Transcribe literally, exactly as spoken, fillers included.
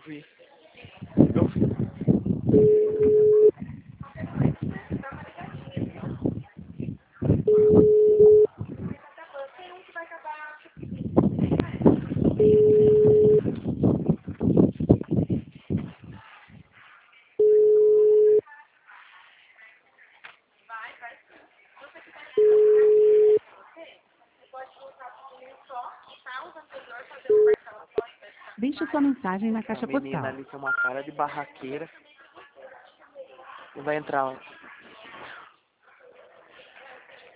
vi. Eu vi. Deixe sua mensagem na A caixa menina postal. ali tem uma cara de barraqueira. E vai entrar